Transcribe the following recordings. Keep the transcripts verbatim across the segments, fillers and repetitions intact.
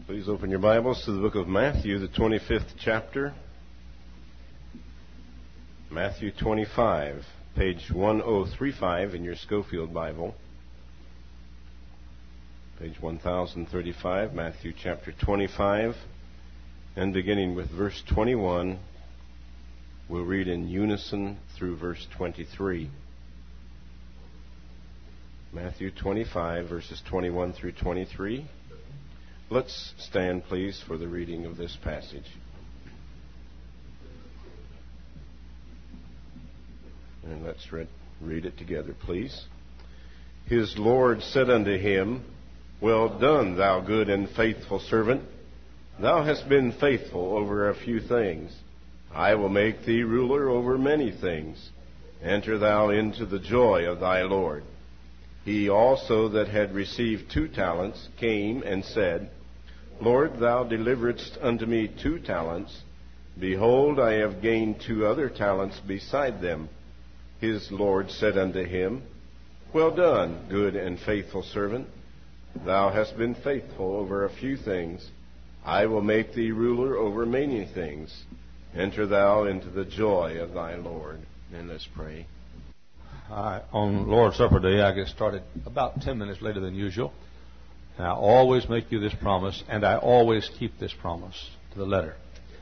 Please open your Bibles to the book of Matthew, the twenty-fifth chapter. Matthew twenty-five, page one oh three five in your Schofield Bible. Page one thousand thirty-five, Matthew chapter twenty-five. And beginning with verse twenty-one, we'll read in unison through verse twenty-three. Matthew twenty-five, verses twenty-one through twenty-three. Let's stand, please, for the reading of this passage. And let's read, read it together, please. His Lord said unto him, Well done, thou good and faithful servant. Thou hast been faithful over a few things. I will make thee ruler over many things. Enter thou into the joy of thy Lord. He also that had received two talents came and said, Lord, thou deliveredst unto me two talents. Behold, I have gained two other talents beside them. His Lord said unto him, Well done, good and faithful servant. Thou hast been faithful over a few things. I will make thee ruler over many things. Enter thou into the joy of thy Lord. And let's pray. Uh, on Lord's Supper Day, I get started about ten minutes later than usual. And I always make you this promise, and I always keep this promise to the letter.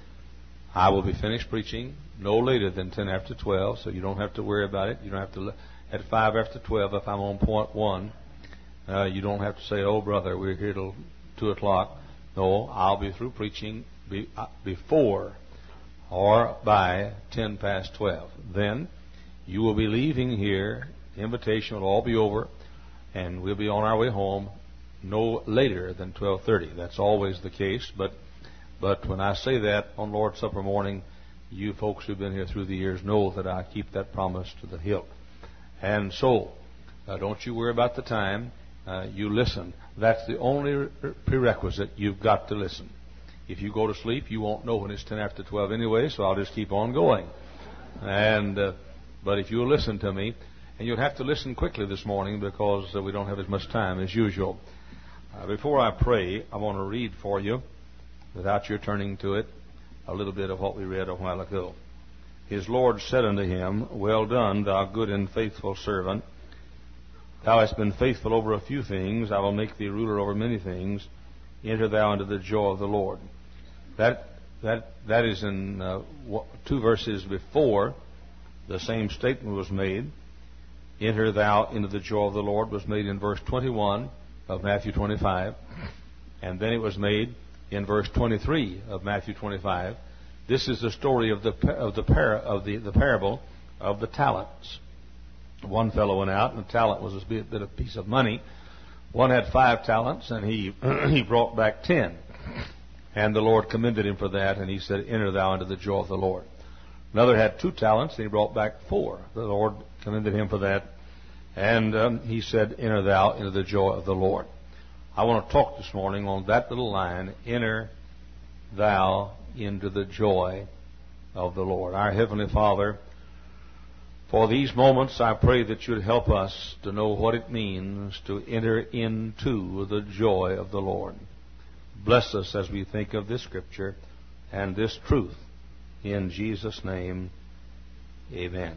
I will be finished preaching no later than ten after twelve, so you don't have to worry about it. You don't have to, at five after twelve, if I'm on point one, uh, you don't have to say, oh, brother, we're here till two o'clock. No, I'll be through preaching be, uh, before or by ten past twelve. Then you will be leaving here. The invitation will all be over, and we'll be on our way home no later than twelve thirty. That's always the case, but but when I say that on Lord's Supper morning, you folks who've been here through the years know that I keep that promise to the hilt. And so, uh, don't you worry about the time. Uh, you listen. That's the only re- prerequisite. You've got to listen. If you go to sleep, you won't know when it's ten after twelve anyway, so I'll just keep on going. And uh, but if you'll listen to me, and you'll have to listen quickly this morning because uh, we don't have as much time as usual. Uh, before I pray, I want to read for you, without your turning to it, a little bit of what we read a while ago. His Lord said unto him, Well done, thou good and faithful servant. Thou hast been faithful over a few things. I will make thee ruler over many things. Enter thou into the joy of the Lord. That that that is in uh, two verses before the same statement was made. Enter thou into the joy of the Lord was made in verse twenty-one of Matthew twenty-five, and then it was made in verse twenty-three of Matthew twenty-five. This is the story of the of the par, of the, the parable of the talents. One fellow went out, and the talent was a bit, bit of piece of money. One had five talents, and he he brought back ten. And the Lord commended him for that, and he said, Enter thou into the joy of the Lord. Another had two talents, and he brought back four. The Lord commended him for that. And um, he said, Enter thou into the joy of the Lord. I want to talk this morning on that little line, Enter thou into the joy of the Lord. Our Heavenly Father, for these moments I pray that you'd help us to know what it means to enter into the joy of the Lord. Bless us as we think of this scripture and this truth. In Jesus' name, amen.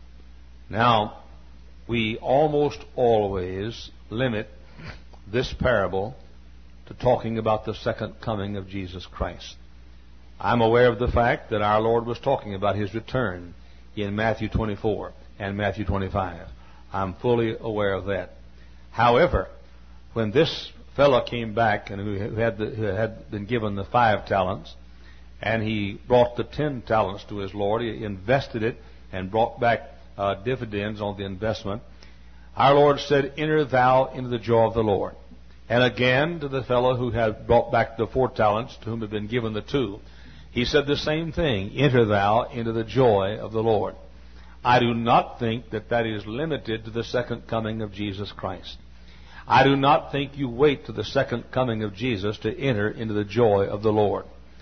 Now, we almost always limit this parable to talking about the second coming of Jesus Christ. I'm aware of the fact that our Lord was talking about His return in Matthew twenty-four and Matthew twenty-five. I'm fully aware of that. However, when this fellow came back and who had, the, who had been given the five talents, and he brought the ten talents to his Lord, he invested it and brought back uh, dividends on the investment. Our Lord said, Enter thou into the joy of the Lord. And again to the fellow who had brought back the four talents, to whom had been given the two, he said the same thing, Enter thou into the joy of the Lord. I do not think that that is limited to the second coming of Jesus Christ. I do not think you wait to the second coming of Jesus to enter into the joy of the Lord.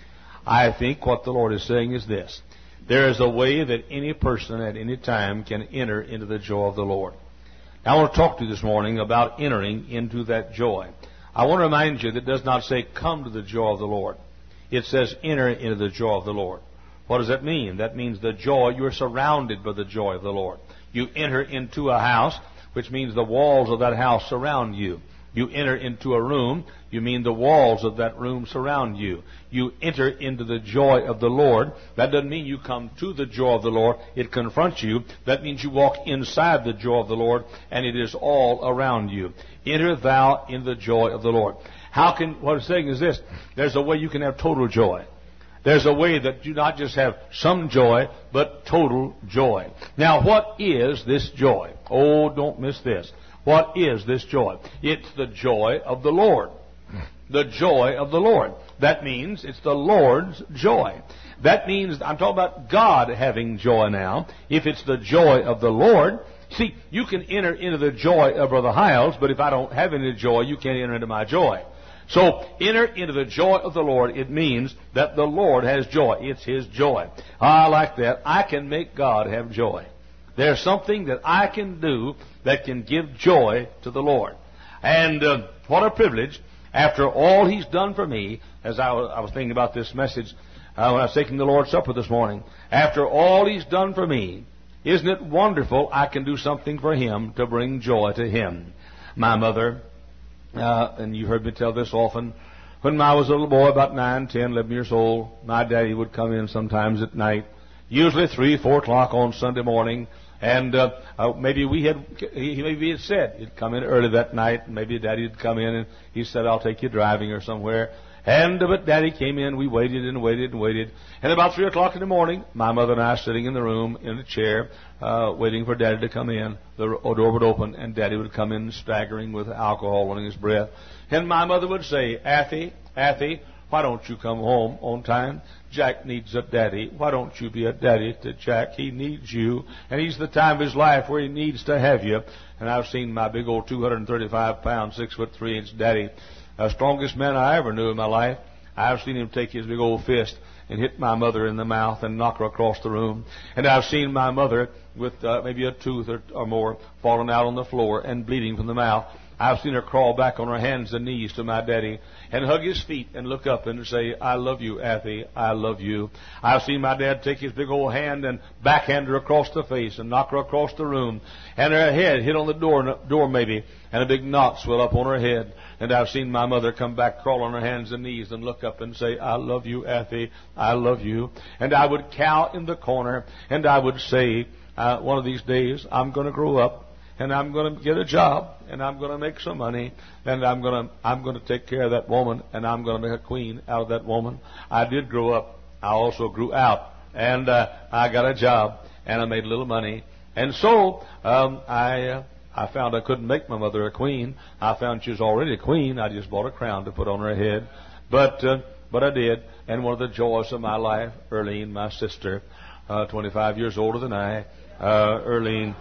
I think what the Lord is saying is this. There is a way that any person at any time can enter into the joy of the Lord. Now, I want to talk to you this morning about entering into that joy. I want to remind you that it does not say, come to the joy of the Lord. It says, enter into the joy of the Lord. What does that mean? That means the joy, you're surrounded by the joy of the Lord. You enter into a house, which means the walls of that house surround you. You enter into a room, you mean the walls of that room surround you. You enter into the joy of the Lord. That doesn't mean you come to the joy of the Lord. It confronts you. That means you walk inside the joy of the Lord, and it is all around you. Enter thou in the joy of the Lord. How can, what I'm saying is this, there's a way you can have total joy. There's a way that you not just have some joy, but total joy. Now, what is this joy? Oh, don't miss this. What is this joy? It's the joy of the Lord. The joy of the Lord. That means it's the Lord's joy. That means, I'm talking about God having joy now. If it's the joy of the Lord, see, you can enter into the joy of Brother Hiles, but if I don't have any joy, you can't enter into my joy. So, enter into the joy of the Lord. It means that the Lord has joy. It's His joy. I like that. I can make God have joy. There's something that I can do that can give joy to the Lord. And uh, what a privilege, after all He's done for me, as I was, I was thinking about this message uh, when I was taking the Lord's Supper this morning, after all He's done for me, isn't it wonderful I can do something for Him to bring joy to Him? My mother, uh, and you've heard me tell this often, when I was a little boy, about nine, ten, eleven years old, my daddy would come in sometimes at night, usually three, four o'clock on Sunday morning. And uh, uh, maybe we had, he, maybe he had said he'd come in early that night. And maybe Daddy had come in and he said, "I'll take you driving or somewhere." And uh, but Daddy came in. We waited and waited and waited. And about three o'clock in the morning, my mother and I sitting in the room in a chair, uh, waiting for Daddy to come in. The door would open and Daddy would come in staggering with alcohol on his breath. And my mother would say, "Athy, Athy, why don't you come home on time? Jack needs a daddy. Why don't you be a daddy to Jack? He needs you. And he's the time of his life where he needs to have you." And I've seen my big old two hundred thirty-five pound, six foot three inch daddy, the strongest man I ever knew in my life. I've seen him take his big old fist and hit my mother in the mouth and knock her across the room. And I've seen my mother with uh, maybe a tooth or, or more falling out on the floor and bleeding from the mouth. I've seen her crawl back on her hands and knees to my daddy and hug his feet and look up and say, "I love you, Athy. I love you." I've seen my dad take his big old hand and backhand her across the face and knock her across the room. And her head hit on the door, door maybe, and a big knot swell up on her head. And I've seen my mother come back, crawl on her hands and knees and look up and say, "I love you, Athy. I love you." And I would cow in the corner and I would say, uh, one of these days, I'm going to grow up. And I'm going to get a job, and I'm going to make some money, and I'm going to I'm going to take care of that woman, and I'm going to make a queen out of that woman. I did grow up. I also grew out, and uh, I got a job, and I made a little money. And so um, I uh, I found I couldn't make my mother a queen. I found she was already a queen. I just bought a crown to put on her head, but uh, but I did. And one of the joys of my life, Earlene, my sister, uh, twenty-five years older than I, uh, Earlene.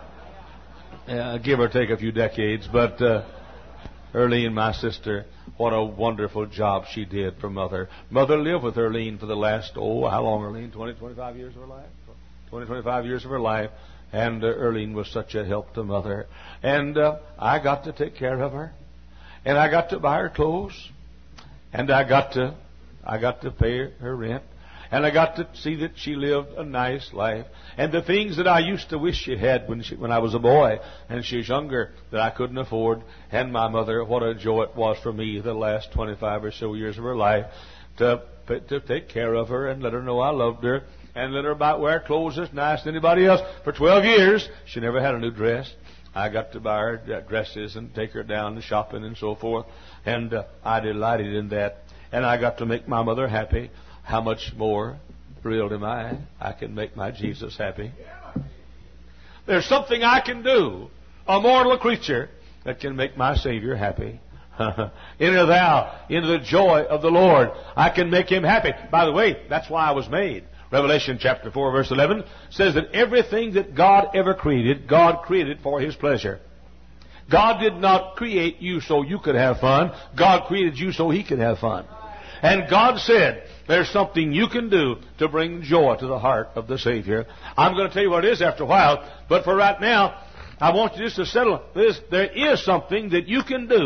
Uh, give or take a few decades, but uh, Earlene, my sister, what a wonderful job she did for Mother. Mother lived with Earlene for the last, oh, how long, Earlene? twenty, twenty-five years of her life? twenty, twenty-five years of her life. And uh, Earlene was such a help to Mother. And uh, I got to take care of her. And I got to buy her clothes. And I got to, I got to pay her rent. And I got to see that she lived a nice life. And the things that I used to wish she had when she, when I was a boy and she was younger that I couldn't afford. And my mother, what a joy it was for me the last twenty-five or so years of her life to, to take care of her and let her know I loved her and let her buy, wear clothes as nice as anybody else. For twelve years, she never had a new dress. I got to buy her dresses and take her down to shopping and so forth. And uh, I delighted in that. And I got to make my mother happy. How much more thrilled am I? I can make my Jesus happy. There's something I can do, a mortal creature, that can make my Savior happy. Enter thou into the joy of the Lord. I can make Him happy. By the way, that's why I was made. Revelation chapter four, verse eleven says that everything that God ever created, God created for His pleasure. God did not create you so you could have fun. God created you so He could have fun. And God said, there's something you can do to bring joy to the heart of the Savior. I'm going to tell you what it is after a while, but for right now, I want you just to settle this. There is something that you can do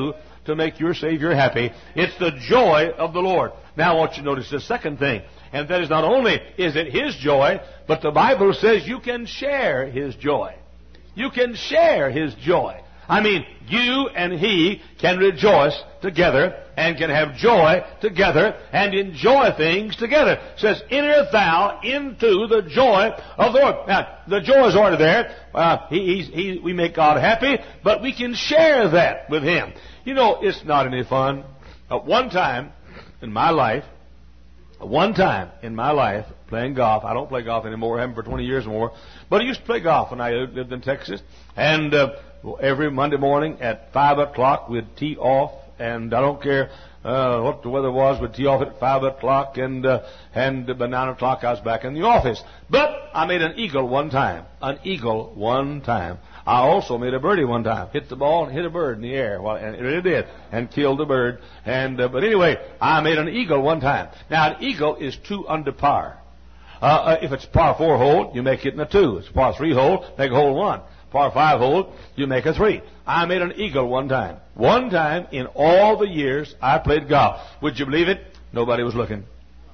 to make your Savior happy. It's the joy of the Lord. Now I want you to notice the second thing. And that is, not only is it His joy, but the Bible says you can share His joy. You can share His joy. I mean, you and He can rejoice together and can have joy together and enjoy things together. It says, enter thou into the joy of the Lord. Now, the joy is already there. Uh, he, he's, he, we make God happy, but we can share that with Him. You know, it's not any fun. At one time in my life, one time in my life, playing golf. I don't play golf anymore. I haven't for twenty years or more. But I used to play golf when I lived in Texas. And uh, every Monday morning at five o'clock, we'd tee off. And I don't care uh, what the weather was, we'd tee off at five o'clock. And, uh, and by nine o'clock, I was back in the office. But I made an eagle one time. An eagle one time. I also made a birdie one time. Hit the ball and hit a bird in the air. Well, and it really did. And killed the bird. And uh, but anyway, I made an eagle one time. Now, an eagle is two under par. Uh, uh, if it's a par four hole, you make it in a two. If it's a par three hole, make a hole one. Par five hole, you make a three. I made an eagle one time. One time in all the years I played golf. Would you believe it? Nobody was looking.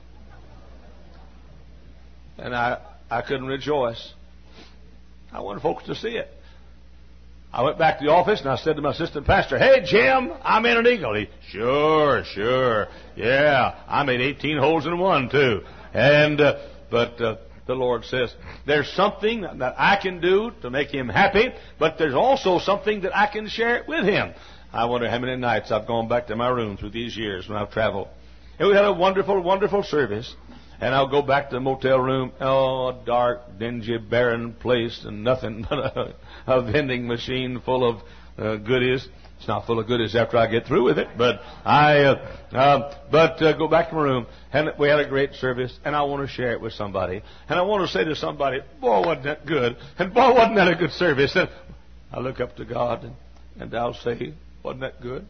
And I, I couldn't rejoice. I wanted folks to see it. I went back to the office and I said to my assistant pastor, "Hey, Jim, I made an eagle." He, "Sure, sure. Yeah, I made eighteen holes in one, too." And, uh, but, uh, the Lord says, there's something that I can do to make Him happy, but there's also something that I can share it with Him. I wonder how many nights I've gone back to my room through these years when I've traveled. And we had a wonderful, wonderful service. And I'll go back to the motel room. Oh, a dark, dingy, barren place, and nothing but a, a vending machine full of uh, goodies. It's not full of goodies after I get through with it, but I, uh, uh, but uh, go back to my room, and we had a great service, and I want to share it with somebody, and I want to say to somebody, "Boy, wasn't that good?" And boy, wasn't that a good service? And I look up to God, and, and I'll say, "Wasn't that good?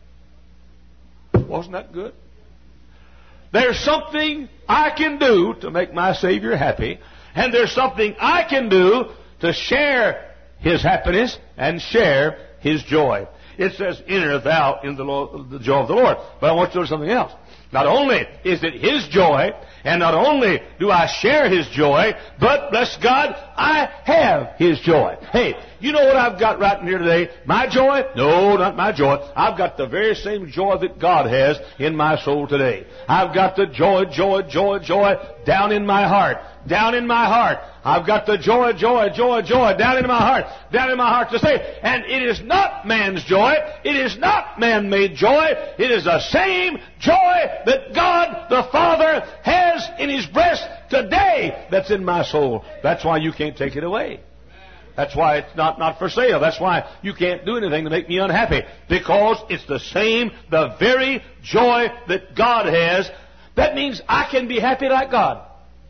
Wasn't that good?" There's something I can do to make my Savior happy, and there's something I can do to share His happiness and share His joy. It says, enter thou in the, Lord, the joy of the Lord. But I want you to know something else. Not only is it His joy, and not only do I share His joy, but, bless God, I have His joy. Hey, you know what I've got right in here today? My joy? No, not my joy. I've got the very same joy that God has in my soul today. I've got the joy, joy, joy, joy down in my heart. Down in my heart. I've got the joy, joy, joy, joy down in my heart. Down in my heart to say, and it is not man's joy. It is not man-made joy. It is the same joy that God the Father has in His breast today that's in my soul. That's why you can't take it away. That's why it's not, not for sale. That's why you can't do anything to make me unhappy. Because it's the same, the very joy that God has. That means I can be happy like God.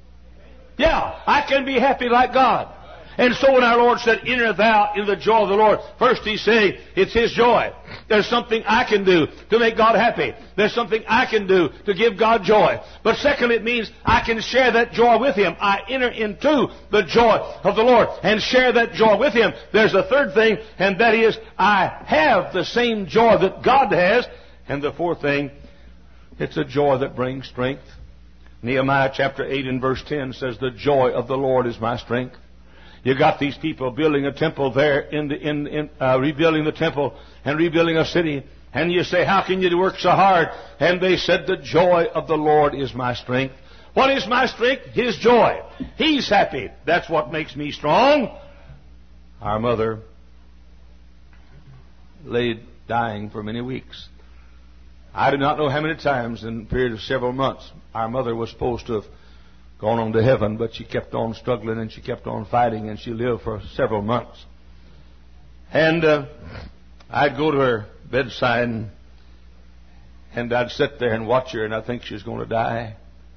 Yeah, I can be happy like God. And so when our Lord said, enter thou in the joy of the Lord, first He's saying it's His joy. There's something I can do to make God happy. There's something I can do to give God joy. But second, it means I can share that joy with Him. I enter into the joy of the Lord and share that joy with Him. There's a third thing, and that is I have the same joy that God has. And the fourth thing, it's a joy that brings strength. Nehemiah chapter eight and verse ten says, the joy of the Lord is my strength. You got these people building a temple there, in the, in, in uh, rebuilding the temple and rebuilding a city. And you say, how can you work so hard? And they said, the joy of the Lord is my strength. What is my strength? His joy. He's happy. That's what makes me strong. Our mother lay dying for many weeks. I do not know how many times in a period of several months our mother was supposed to have gone on to heaven, but she kept on struggling and she kept on fighting, and she lived for several months. And uh, I'd go to her bedside and, and I'd sit there and watch her, and I think she was going to die.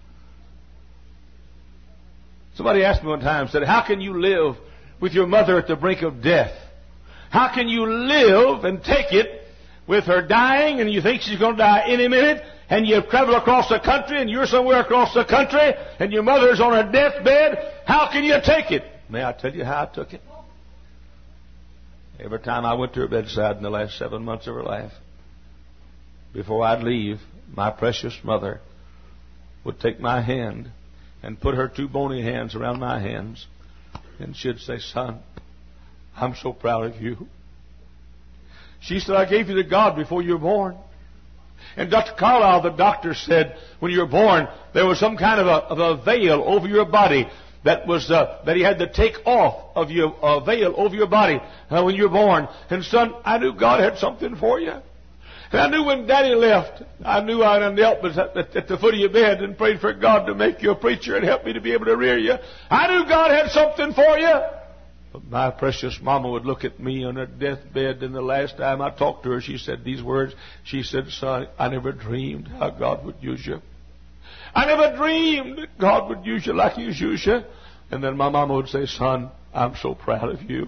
Somebody asked me one time, said, how can you live with your mother at the brink of death? How can you live and take it with her dying, and you think she's going to die any minute, and you travel across the country, and you're somewhere across the country, and your mother's on her deathbed? How can you take it? May I tell you how I took it? Every time I went to her bedside in the last seven months of her life, before I'd leave, my precious mother would take my hand and put her two bony hands around my hands, and she'd say, "Son, I'm so proud of you." She said, "I gave you to God before you were born." And Doctor Carlisle, the doctor, said when you were born, there was some kind of a, of a veil over your body that was uh, that he had to take off of your uh, veil over your body uh, when you were born. And son, I knew God had something for you. And I knew when Daddy left, I knew I knelt at, at, at the foot of your bed and prayed for God to make you a preacher and help me to be able to rear you. I knew God had something for you. But my precious mama would look at me on her deathbed, and the last time I talked to her, she said these words. She said, "Son, I never dreamed how God would use you. I never dreamed that God would use you like He's used you." And then my mama would say, "Son, I'm so proud of you.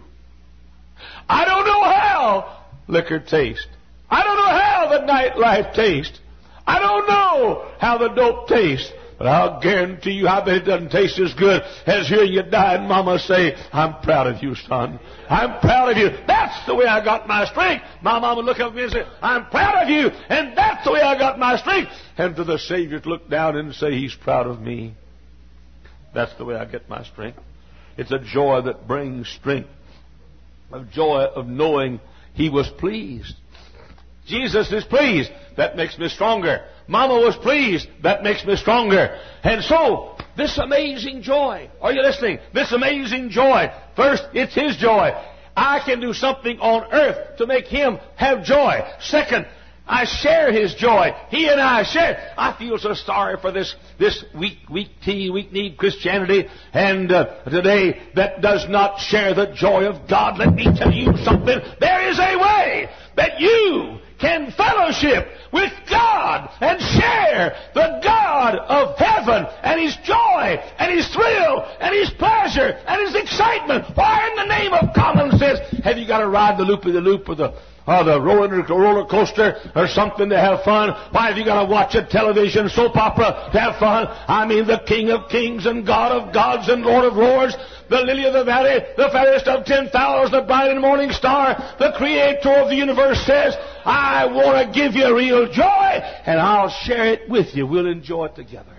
I don't know how liquor tastes. I don't know how the nightlife tastes. I don't know how the dope tastes. But I'll guarantee you, I bet it doesn't taste as good as hearing you die and Mama say, 'I'm proud of you, son. I'm proud of you.' That's the way I got my strength." My mama would look up at me and say, "I'm proud of you. And that's the way I got my strength." And for the Savior to look down and say, "He's proud of me." That's the way I get my strength. It's a joy that brings strength. A joy of knowing He was pleased. Jesus is pleased. That makes me stronger. Mama was pleased. That makes me stronger. And so, this amazing joy. Are you listening? This amazing joy. First, it's His joy. I can do something on earth to make Him have joy. Second, I share His joy. He and I share. I feel so sorry for this, this weak, weak tea, weak-kneed Christianity and uh, today that does not share the joy of God. Let me tell you something. There is a way that you can fellowship with God and share the God of heaven and His joy and His thrill and His pleasure and His excitement. Why in the name of common sense have you got to ride the loop-of-the-loop or the, or the roller, roller coaster or something to have fun? Why have you got to watch a television soap opera to have fun? I mean, the King of Kings and God of Gods and Lord of Lords, the lily of the valley, the fairest of ten thousand, the bright and morning star, the Creator of the universe says, "I want to give you real joy, and I'll share it with you. We'll enjoy it together."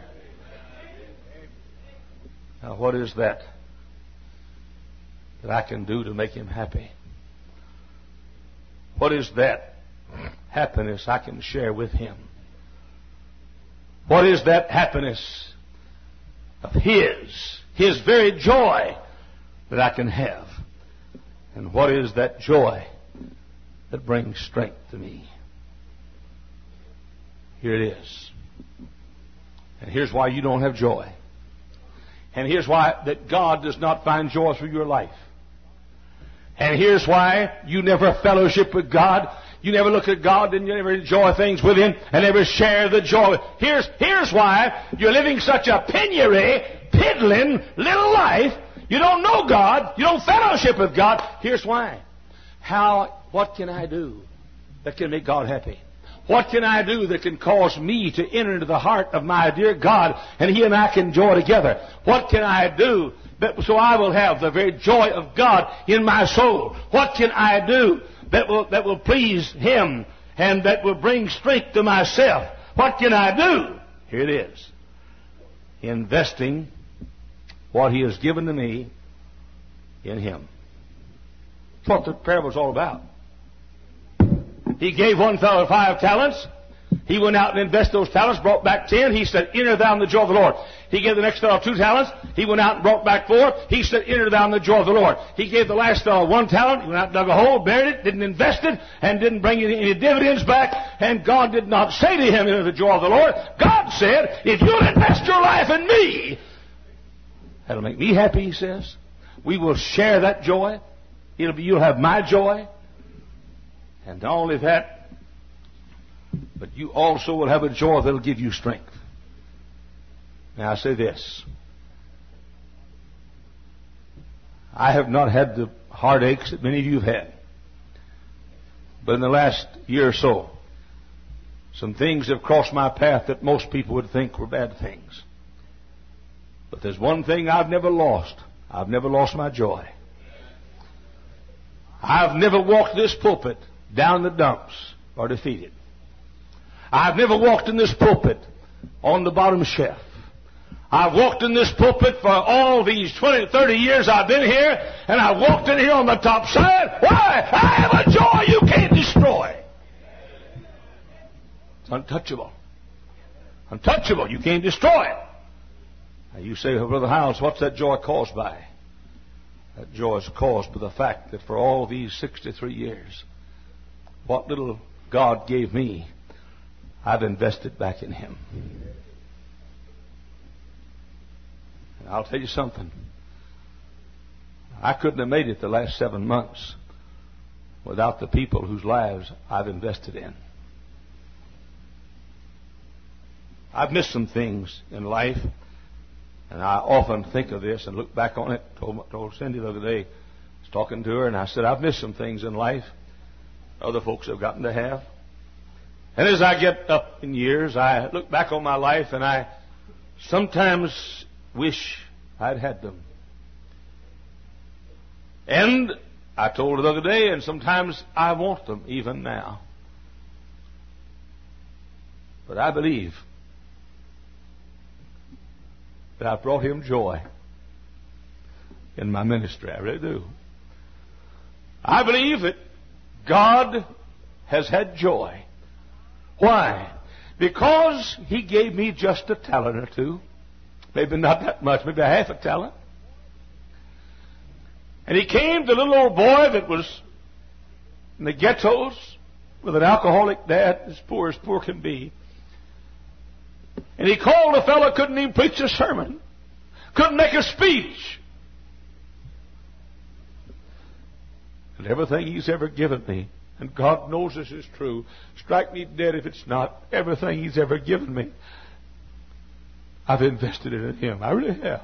Now, what is that that I can do to make Him happy? What is that happiness I can share with Him? What is that happiness of His, His very joy that I can have? And what is that joy that brings strength to me? Here it is. And here's why you don't have joy. And here's why that God does not find joy through your life. And here's why you never fellowship with God. You never look at God and you never enjoy things with Him and never share the joy. Here's, here's why you're living such a penury, piddling little life. You don't know God. You don't fellowship with God. Here's why. How, what can I do that can make God happy? What can I do that can cause me to enter into the heart of my dear God and He and I can joy together? What can I do that so I will have the very joy of God in my soul? What can I do that will, that will please Him and that will bring strength to myself? What can I do? Here it is. Investing what He has given to me in Him. That's what the parable is all about. He gave one fellow five talents. He went out and invested those talents, brought back ten. He said, "Enter thou in the joy of the Lord." He gave the next fellow two talents. He went out and brought back four. He said, "Enter thou in the joy of the Lord." He gave the last fellow one talent. He went out and dug a hole, buried it, didn't invest it, and didn't bring any, any dividends back. And God did not say to him, "Enter the joy of the Lord." God said, "If you'll invest your life in me, that'll make me happy," He says. We will share that joy. It'll be, you'll have my joy. And not only that, but you also will have a joy that will give you strength. Now I say this. I have not had the heartaches that many of you have had. But in the last year or so, some things have crossed my path that most people would think were bad things. But there's one thing I've never lost. I've never lost my joy. I've never walked this pulpit down the dumps or defeated. I've never walked in this pulpit on the bottom shelf. I've walked in this pulpit for all these twenty, thirty years I've been here, and I walked in here on the top side. Why? I have a joy you can't destroy. It's untouchable. Untouchable. You can't destroy it. Now you say, well, Brother Hiles, what's that joy caused by? That joy is caused by the fact that for all these sixty-three years, what little God gave me, I've invested back in Him. And I'll tell you something. I couldn't have made it the last seven months without the people whose lives I've invested in. I've missed some things in life, and I often think of this and look back on it. I told, told Cindy the other day, I was talking to her, and I said, I've missed some things in life other folks have gotten to have. And as I get up in years, I look back on my life, and I sometimes wish I'd had them. And I told her the other day, and sometimes I want them even now. But I believe that I've brought Him joy in my ministry. I really do. I believe that God has had joy. Why? Because He gave me just a talent or two. Maybe not that much, maybe a half a talent. And He came to a little old boy that was in the ghettos with an alcoholic dad, as poor as poor can be. And he called a fellow couldn't even preach a sermon, couldn't make a speech. And everything He's ever given me, and God knows this is true, strike me dead if it's not, everything He's ever given me, I've invested it in Him. I really have.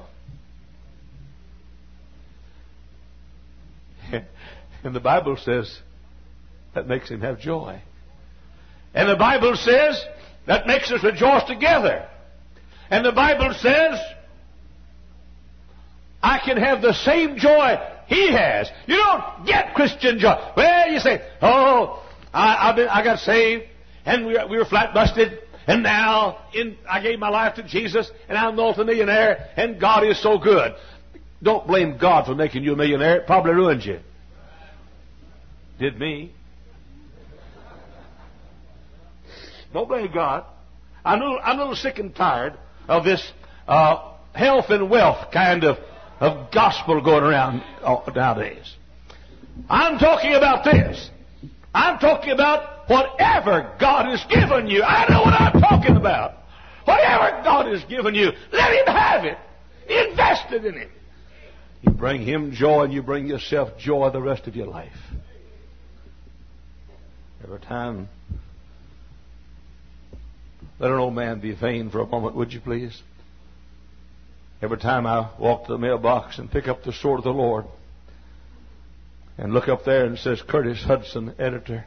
And the Bible says that makes Him have joy. And the Bible says that makes us rejoice together. And the Bible says I can have the same joy He has. You don't get Christian joy. Well, you say, oh, I, I've been, I got saved, and we were, we were flat busted, and now in, I gave my life to Jesus, and I'm a multimillionaire, and God is so good. Don't blame God for making you a millionaire. It probably ruined you. Did me. Don't blame God. I'm a little, I'm a little sick and tired of this uh, health and wealth kind of, of gospel going around nowadays. I'm talking about this. I'm talking about whatever God has given you. I know what I'm talking about. Whatever God has given you, let Him have it. Invest it in Him. You bring Him joy, and you bring yourself joy the rest of your life. Every time. Let an old man be vain for a moment, would you please? Every time I walk to the mailbox and pick up the sword of the Lord and look up there and it says Curtis Hudson, editor,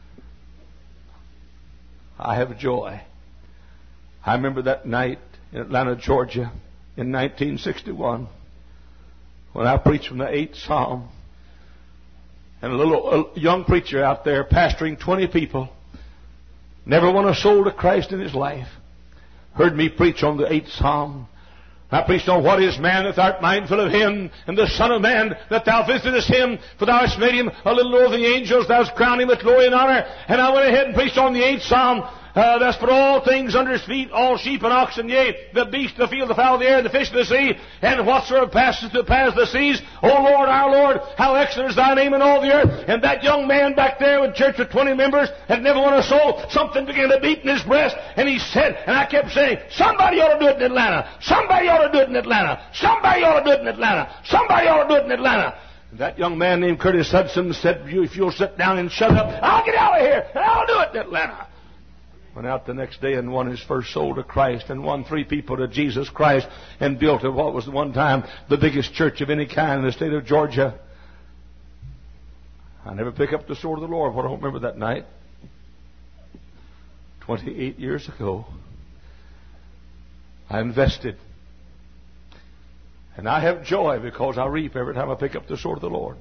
I have joy. I remember that night in Atlanta, Georgia in nineteen sixty-one when I preached from the eighth Psalm, and a little a young preacher out there pastoring twenty people, never won a soul to Christ in his life, heard me preach on the eighth Psalm. I preached on what is man that thou art mindful of him, and the Son of Man that thou visitest him, for thou hast made him a little lower than the angels, thou hast crowned him with glory and honor. And I went ahead and preached on the eighth Psalm. Uh, that's put all things under his feet, all sheep and oxen, yea, the beast of the field, the fowl of the air, and the fish of the sea, and whatsoever passes through the paths of the seas. O Lord, our Lord, how excellent is thy name in all the earth. And that young man back there with church with twenty members had never won a soul. Something began to beat in his breast, and he said, and I kept saying, somebody ought to do it in Atlanta. Somebody ought to do it in Atlanta. Somebody ought to do it in Atlanta. Somebody ought to do it in Atlanta. And that young man named Curtis Hudson said, if you'll sit down and shut up, I'll get out of here, and I'll do it in Atlanta. Went out the next day and won his first soul to Christ, and won three people to Jesus Christ, and built what was at one time the biggest church of any kind in the state of Georgia. I never pick up the sword of the Lord, but I don't remember that night. Twenty-eight years ago, I invested. And I have joy because I reap every time I pick up the sword of the Lord.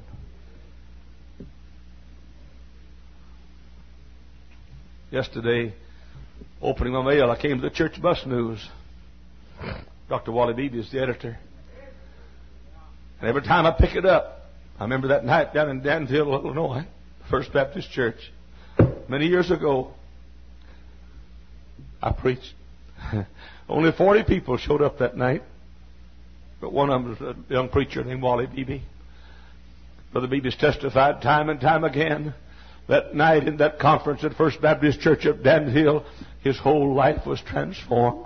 Yesterday, Opening my mail, I came to the Church Bus News. Doctor Wally Beebe is the editor. And every time I pick it up, I remember that night down in Danville, Illinois, First Baptist Church, many years ago, I preached. Only forty people showed up that night, but one of them was a young preacher named Wally Beebe. Brother Beebe's testified time and time again that night in that conference at First Baptist Church of Danville, his whole life was transformed.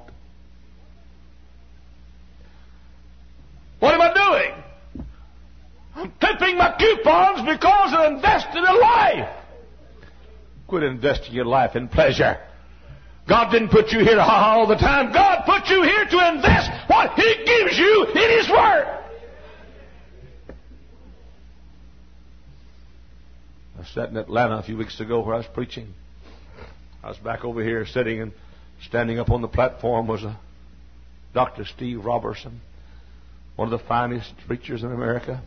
What am I doing? I'm clipping my coupons because I invested in life. Quit investing your life in pleasure. God didn't put you here to ha-ha all the time. God put you here to invest what He gives you in His Word. I sat in Atlanta a few weeks ago where I was preaching. I was back over here sitting, and standing up on the platform was a Doctor Steve Robertson, one of the finest preachers in America.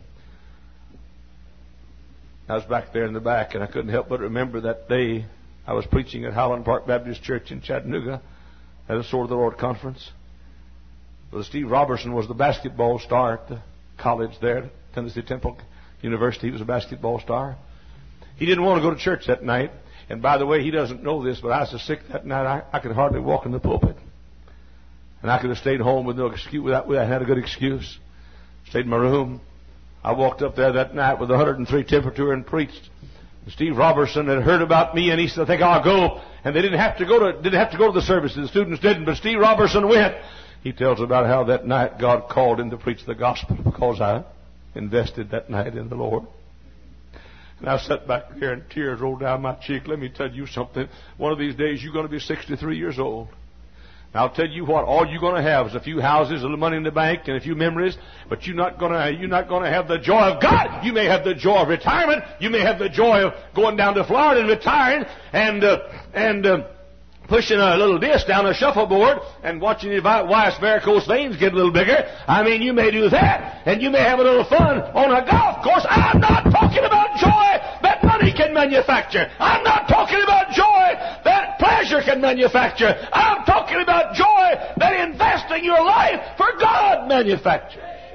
I was back there in the back, and I couldn't help but remember that day I was preaching at Highland Park Baptist Church in Chattanooga at a Sword of the Lord conference. Well, Steve Robertson was the basketball star at the college there at Tennessee Temple University. He was a basketball star. He didn't want to go to church that night. And by the way, he doesn't know this, but I was so sick that night I, I could hardly walk in the pulpit. And I could have stayed home with no excuse. Without, I had a good excuse. Stayed in my room. I walked up there that night with one hundred three temperature and preached. And Steve Robertson had heard about me, and he said, "I think I'll go." And they didn't have to go to didn't have to go to the services. The students didn't, but Steve Robertson went. He tells about how that night God called him to preach the gospel because I invested that night in the Lord. And I sat back there and tears rolled down my cheek. Let me tell you something. One of these days you're going to be sixty-three years old. And I'll tell you what, all you're going to have is a few houses, a little money in the bank, and a few memories, but you're not going to, you're not going to have the joy of God. You may have the joy of retirement. You may have the joy of going down to Florida and retiring and, uh, and, uh, pushing a little disc down a shuffleboard and watching your wife's varicose veins get a little bigger. I mean, you may do that, and you may have a little fun on a golf course. I'm not talking about joy that money can manufacture. I'm not talking about joy that pleasure can manufacture. I'm talking about joy that investing your life for God manufactures.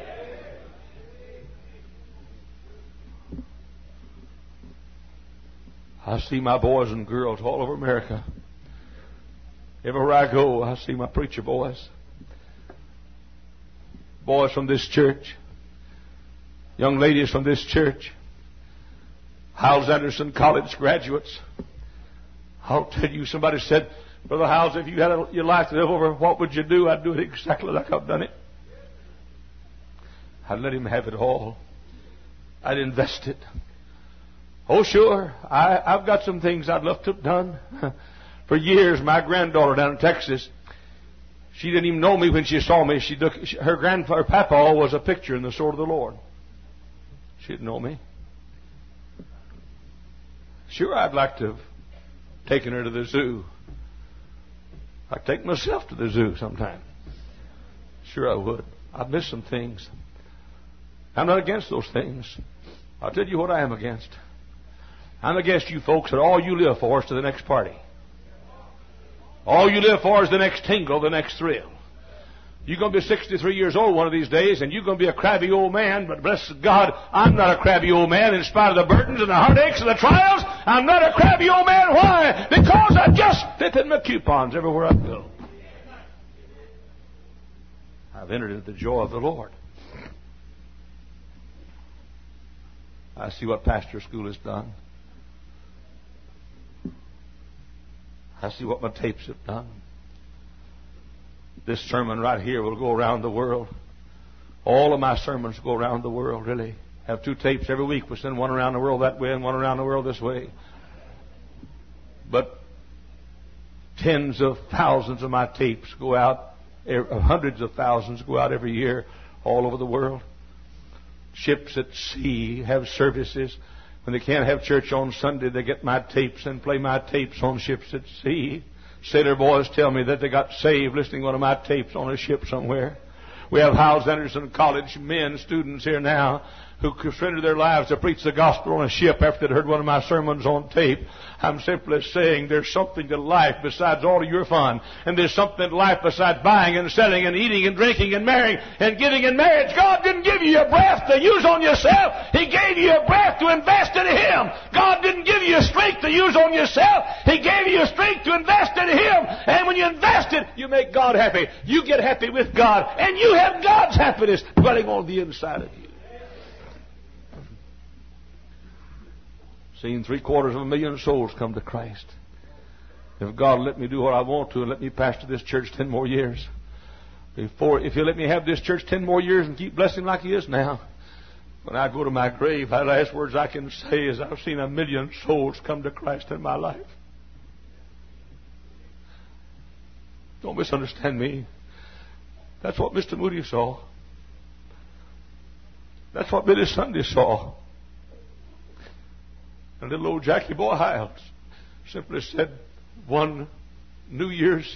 I see my boys and girls all over America. Everywhere I go, I see my preacher boys. Boys from this church. Young ladies from this church. Hyles Anderson College graduates. I'll tell you, somebody said, "Brother Hyles, if you had a, your life to live over, what would you do?" I'd do it exactly like I've done it. I'd let Him have it all. I'd invest it. Oh, sure, I, I've got some things I'd love to have done. For years, my granddaughter down in Texas, she didn't even know me when she saw me. She took, her grandfather, Papa, was a picture in the Sword of the Lord. She didn't know me. Sure, I'd like to have taken her to the zoo. I'd take myself to the zoo sometime. Sure, I would. I'd miss some things. I'm not against those things. I'll tell you what I am against. I'm against you folks that all you live for is to the next party. All you live for is the next tingle, the next thrill. You're going to be sixty-three years old one of these days, and you're going to be a crabby old man, but bless God, I'm not a crabby old man in spite of the burdens and the heartaches and the trials. I'm not a crabby old man. Why? Because I just flip in my coupons everywhere I go. I've entered into the joy of the Lord. I see what pastor school has done. I see what my tapes have done. This sermon right here will go around the world. All of my sermons go around the world, really. I have two tapes every week. We send one around the world that way and one around the world this way. But tens of thousands of my tapes go out, hundreds of thousands go out every year all over the world. Ships at sea have services. When they can't have church on Sunday, they get my tapes and play my tapes on ships at sea. Sailor boys tell me that they got saved listening to one of my tapes on a ship somewhere. We have Hyles Anderson College men, students here now. who surrendered their lives to preach the gospel on a ship after they'd heard one of my sermons on tape. I'm simply saying there's something to life besides all of your fun. And there's something to life besides buying and selling and eating and drinking and marrying and getting in marriage. God didn't give you a breath to use on yourself. He gave you a breath to invest in Him. God didn't give you a strength to use on yourself. He gave you a strength to invest in Him. And when you invest it, you make God happy. You get happy with God. And you have God's happiness dwelling on the inside of you. Seen three quarters of a million souls come to Christ. If God let me do what I want to and let me pastor this church ten more years, before, if He'll let me have this church ten more years and keep blessing like He is now, when I go to my grave, the last words I can say is I've seen a million souls come to Christ in my life. Don't misunderstand me. That's what Mister Moody saw. That's what Billy Sunday saw. And little old Jackie Boy Hiles simply said one New Year's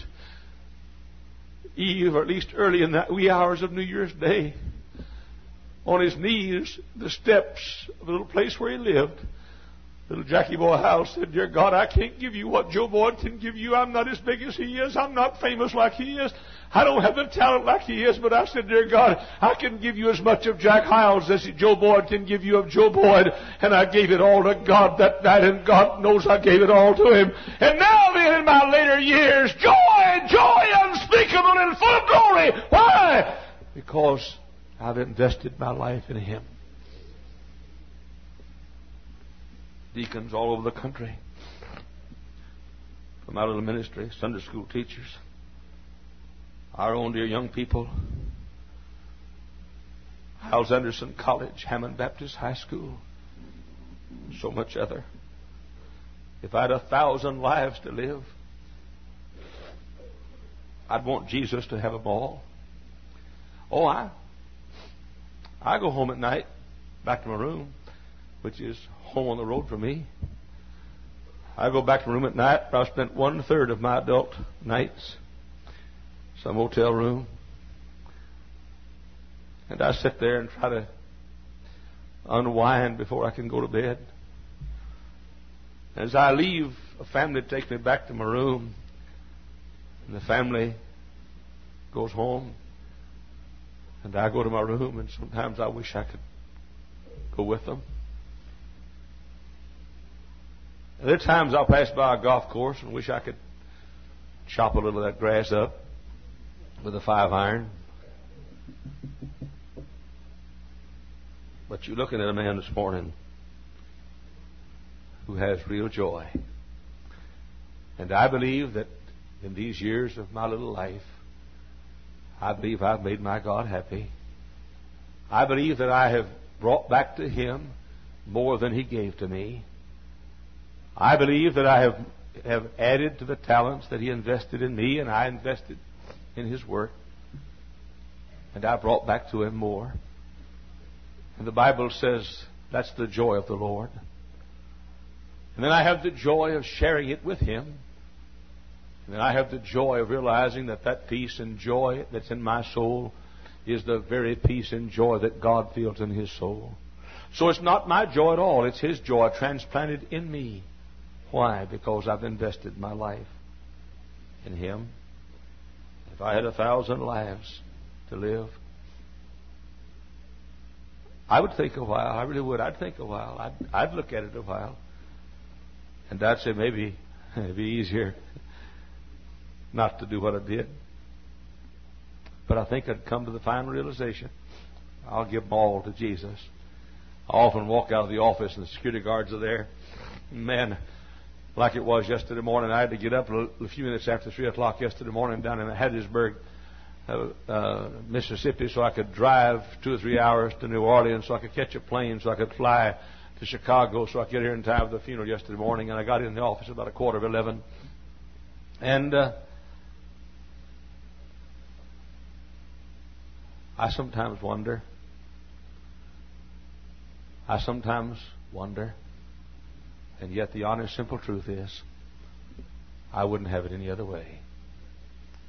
Eve, or at least early in the wee hours of New Year's Day, on his knees, the steps of the little place where he lived, little Jackie Boy Hiles said, "Dear God, I can't give you what Joe Boyd can give you. I'm not as big as he is. I'm not famous like he is. I don't have the talent like he is, but I said, dear God, I can give you as much of Jack Hiles as Joe Boyd can give you of Joe Boyd. And I gave it all to God that night, and God knows I gave it all to Him. And now then, in my later years, joy, joy unspeakable and full of glory. Why? Because I've invested my life in Him." Deacons all over the country, from our little ministry, Sunday school teachers, our own dear young people, Hyles Anderson College, Hammond Baptist High School, so much other. If I had a thousand lives to live, I'd want Jesus to have them all. Oh, I, I go home at night, back to my room, which is home on the road for me. I go back to my room at night, where I've spent one third of my adult nights, some hotel room, and I sit there and try to unwind before I can go to bed. As I leave, a family takes me back to my room, and the family goes home, and I go to my room, and sometimes I wish I could go with them. And there are times I'll pass by a golf course and wish I could chop a little of that grass up with a five iron. But you're looking at a man this morning who has real joy. And I believe that in these years of my little life, I believe I've made my God happy. I believe that I have brought back to Him more than He gave to me. I believe that I have, have added to the talents that He invested in me, and I invested in His work. And I brought back to Him more. And the Bible says that's the joy of the Lord. And then I have the joy of sharing it with Him. And then I have the joy of realizing that that peace and joy that's in my soul is the very peace and joy that God feels in His soul. So it's not my joy at all. It's His joy transplanted in me. Why? Because I've invested my life in Him. If I had a thousand lives to live, I would think a while. I really would. I'd think a while. I'd, I'd look at it a while. And I'd say maybe it'd be easier not to do what I did. But I think I'd come to the final realization, I'll give them all to Jesus. I often walk out of the office and the security guards are there. Man, like it was yesterday morning, I had to get up a few minutes after three o'clock yesterday morning down in Hattiesburg, uh, uh, Mississippi, so I could drive two or three hours to New Orleans, so I could catch a plane, so I could fly to Chicago, so I could get here in time for the funeral yesterday morning. And I got in the office about a quarter of eleven. And uh, I sometimes wonder, I sometimes wonder, and yet the honest, simple truth is, I wouldn't have it any other way.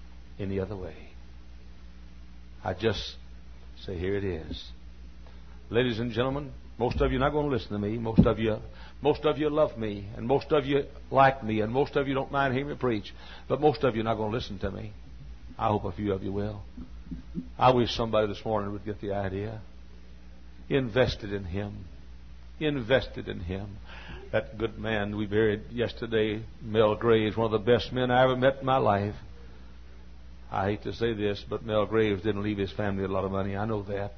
Any other way. I just say, here it is. Ladies and gentlemen, most of you are not going to listen to me. Most of you, most of you love me, and most of you like me, and most of you don't mind hearing me preach. But most of you are not going to listen to me. I hope a few of you will. I wish somebody this morning would get the idea. Invested in Him. Invested in Him. That good man we buried yesterday, Mel Graves, one of the best men I ever met in my life. I hate to say this, but Mel Graves didn't leave his family a lot of money. I know that.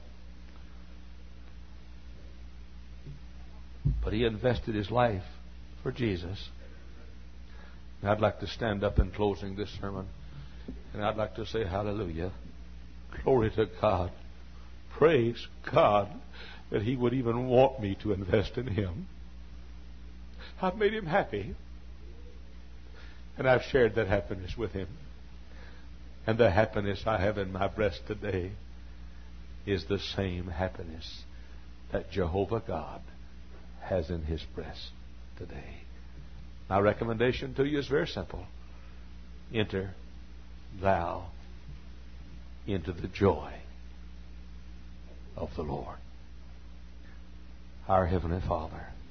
But he invested his life for Jesus. And I'd like to stand up in closing this sermon, and I'd like to say hallelujah. Glory to God. Praise God that He would even want me to invest in Him. I've made Him happy. And I've shared that happiness with Him. And the happiness I have in my breast today is the same happiness that Jehovah God has in His breast today. My recommendation to you is very simple. Enter thou into the joy of the Lord. Our Heavenly Father,